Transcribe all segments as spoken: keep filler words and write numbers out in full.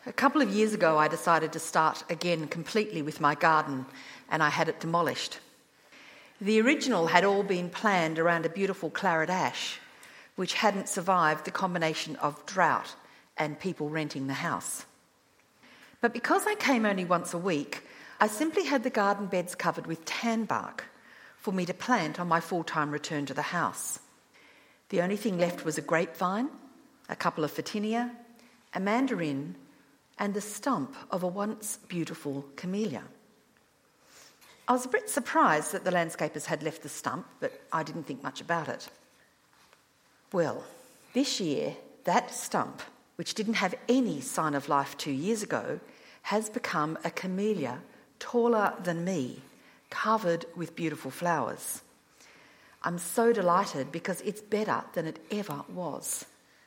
A couple of years ago, I decided to start again completely with my garden, and I had it demolished. The original had all been planned around a beautiful claret ash, which hadn't survived the combination of drought and people renting the house. But because I came only once a week, I simply had the garden beds covered with tan bark for me to plant on my full-time return to the house. The only thing left was a grapevine, a couple of photinia, a mandarin, and the stump of a once beautiful camellia. I was a bit surprised that the landscapers had left the stump, but I didn't think much about it. Well, this year, that stump, which didn't have any sign of life two years ago, has become a camellia taller than me, covered with beautiful flowers. I'm so delighted because it's better than it ever was.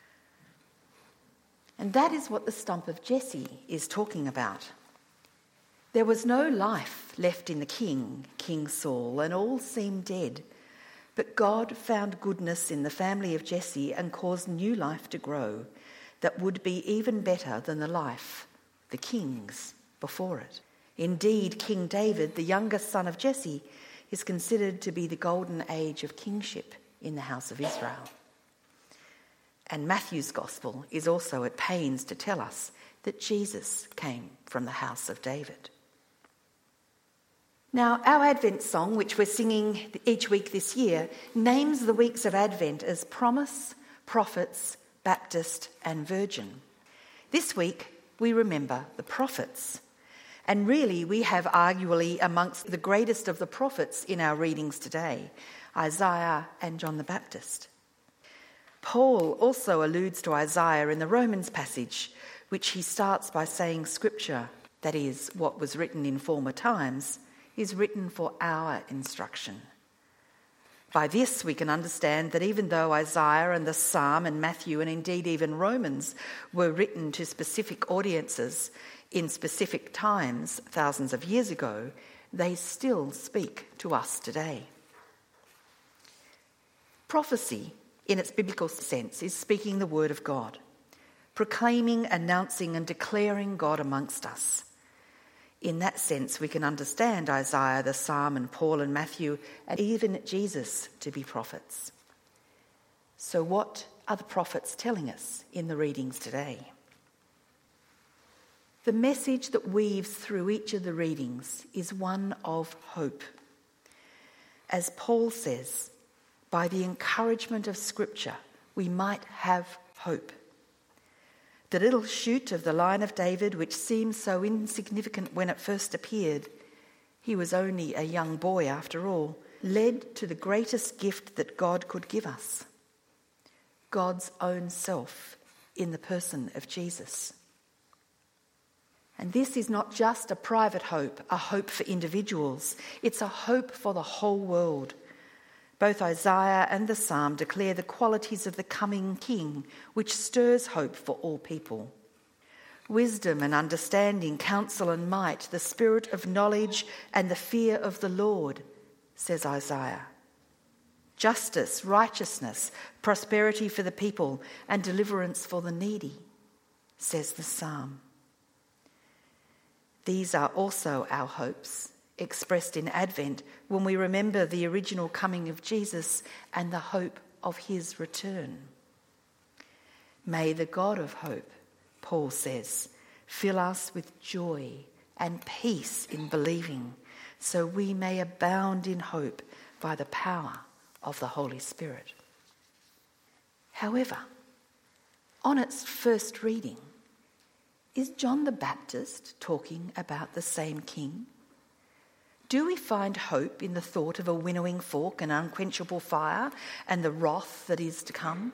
And that is what the stump of Jesse is talking about. There was no life left in the king, King Saul, and all seemed dead. But God found goodness in the family of Jesse and caused new life to grow that would be even better than the life, the king's, before it. Indeed, King David, the youngest son of Jesse, is considered to be the golden age of kingship in the house of Israel. And Matthew's gospel is also at pains to tell us that Jesus came from the house of David. Now, our Advent song, which we're singing each week this year, names the weeks of Advent as Promise, Prophets, Baptist, and Virgin. This week, we remember the prophets. And really, we have arguably amongst the greatest of the prophets in our readings today, Isaiah and John the Baptist. Paul also alludes to Isaiah in the Romans passage, which he starts by saying Scripture, that is, what was written in former times, is written for our instruction. By this we can understand that even though Isaiah and the Psalm and Matthew and indeed even Romans were written to specific audiences in specific times thousands of years ago, they still speak to us today. Prophecy, in its biblical sense, is speaking the word of God, proclaiming, announcing and declaring God amongst us. In that sense, we can understand Isaiah, the Psalm, and Paul and Matthew, and even Jesus to be prophets. So what are the prophets telling us in the readings today? The message that weaves through each of the readings is one of hope. As Paul says, by the encouragement of Scripture, we might have hope. The little shoot of the line of David, which seemed so insignificant when it first appeared, he was only a young boy after all, led to the greatest gift that God could give us, God's own self in the person of Jesus. And this is not just a private hope, a hope for individuals. It's a hope for the whole world. Both Isaiah and the Psalm declare the qualities of the coming King, which stirs hope for all people. Wisdom and understanding, counsel and might, the spirit of knowledge and the fear of the Lord, says Isaiah. Justice, righteousness, prosperity for the people, and deliverance for the needy, says the Psalm. These are also our hopes, expressed in Advent when we remember the original coming of Jesus and the hope of his return. May the God of hope, Paul says, fill us with joy and peace in believing, so we may abound in hope by the power of the Holy Spirit. However, on its first reading, is John the Baptist talking about the same king? Do we find hope in the thought of a winnowing fork and unquenchable fire and the wrath that is to come?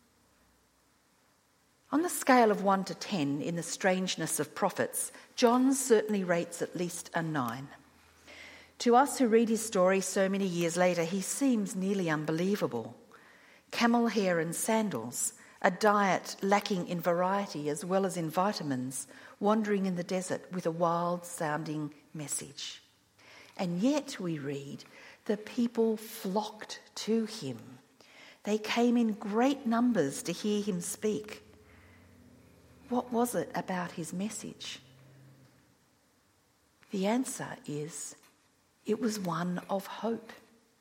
On the scale of one to ten in the strangeness of prophets, John certainly rates at least a nine. To us who read his story so many years later, he seems nearly unbelievable. Camel hair and sandals, a diet lacking in variety as well as in vitamins, wandering in the desert with a wild-sounding message. And yet, we read, the people flocked to him. They came in great numbers to hear him speak. What was it about his message? The answer is, it was one of hope.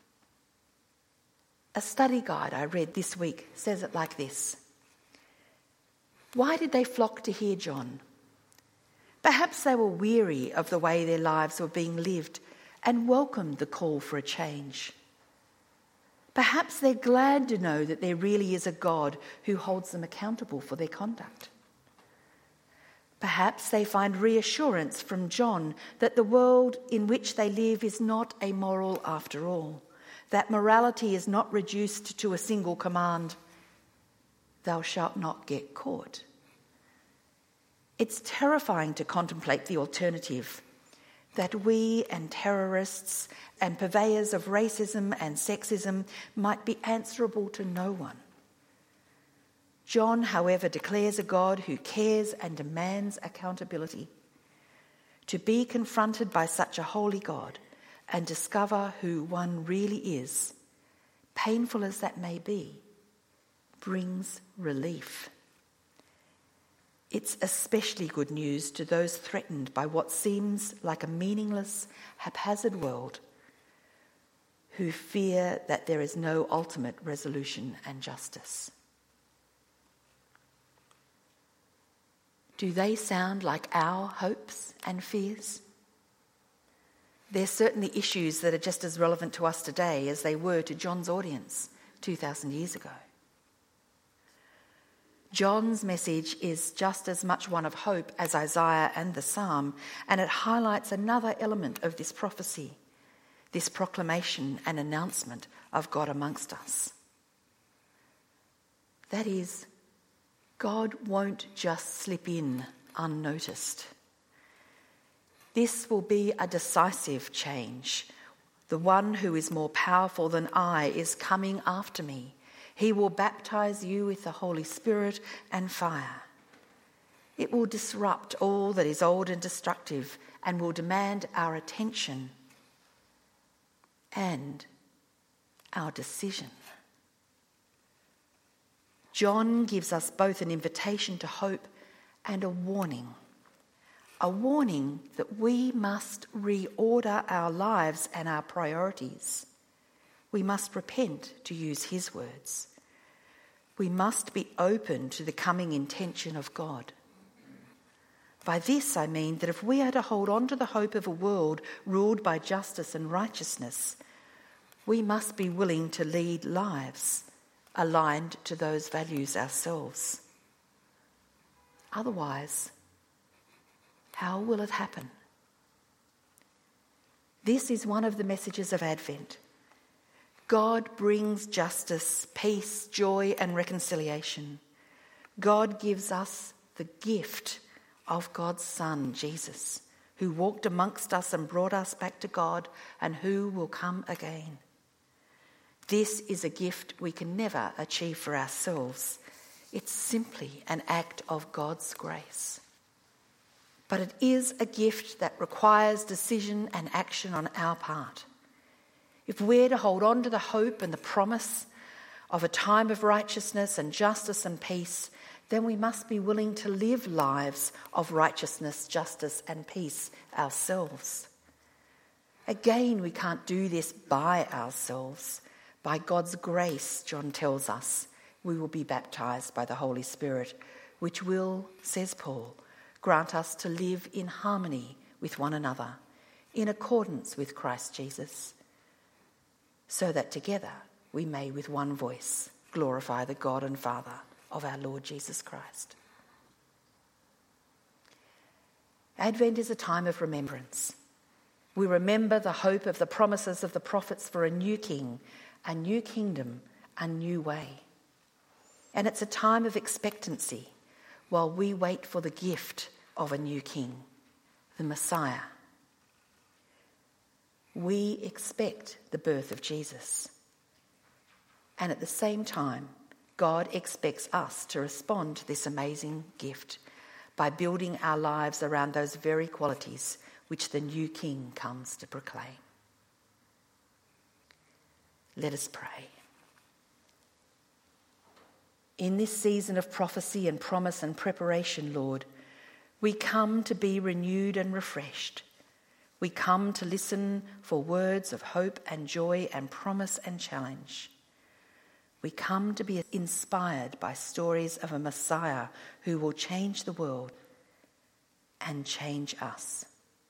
A study guide I read this week says it like this. Why did they flock to hear John? Perhaps they were weary of the way their lives were being lived and welcomed the call for a change. Perhaps they're glad to know that there really is a God who holds them accountable for their conduct. Perhaps they find reassurance from John that the world in which they live is not amoral after all, that morality is not reduced to a single command, thou shalt not get caught. It's terrifying to contemplate the alternative, that we and terrorists and purveyors of racism and sexism might be answerable to no one. John, however, declares a God who cares and demands accountability. To be confronted by such a holy God and discover who one really is, painful as that may be, brings relief. It's especially good news to those threatened by what seems like a meaningless, haphazard world, who fear that there is no ultimate resolution and justice. Do they sound like our hopes and fears? There's certainly issues that are just as relevant to us today as they were to John's audience two thousand years ago. John's message is just as much one of hope as Isaiah and the Psalm, and it highlights another element of this prophecy, this proclamation and announcement of God amongst us. That is, God won't just slip in unnoticed. This will be a decisive change. The one who is more powerful than I is coming after me. He will baptize you with the Holy Spirit and fire. It will disrupt all that is old and destructive and will demand our attention and our decision. John gives us both an invitation to hope and a warning. A warning that we must reorder our lives and our priorities. We must repent, to use his words. We must be open to the coming intention of God. By this I mean that if we are to hold on to the hope of a world ruled by justice and righteousness, we must be willing to lead lives aligned to those values ourselves. Otherwise, how will it happen? This is one of the messages of Advent. God brings justice, peace, joy, and reconciliation. God gives us the gift of God's Son, Jesus, who walked amongst us and brought us back to God, and who will come again. This is a gift we can never achieve for ourselves. It's simply an act of God's grace. But it is a gift that requires decision and action on our part. If we're to hold on to the hope and the promise of a time of righteousness and justice and peace, then we must be willing to live lives of righteousness, justice and peace ourselves. Again, we can't do this by ourselves. By God's grace, John tells us, we will be baptized by the Holy Spirit, which will, says Paul, grant us to live in harmony with one another, in accordance with Christ Jesus, so that together we may with one voice glorify the God and Father of our Lord Jesus Christ. Advent is a time of remembrance. We remember the hope of the promises of the prophets for a new king, a new kingdom, a new way. And it's a time of expectancy while we wait for the gift of a new king, the Messiah. We expect the birth of Jesus. And at the same time, God expects us to respond to this amazing gift by building our lives around those very qualities which the new King comes to proclaim. Let us pray. In this season of prophecy and promise and preparation, Lord, we come to be renewed and refreshed. We come to listen for words of hope and joy and promise and challenge. We come to be inspired by stories of a Messiah who will change the world and change us.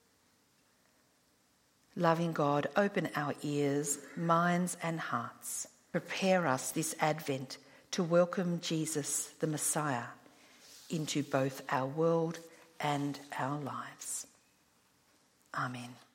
Loving God, open our ears, minds and hearts. Prepare us this Advent to welcome Jesus, the Messiah, into both our world and our lives. Amen.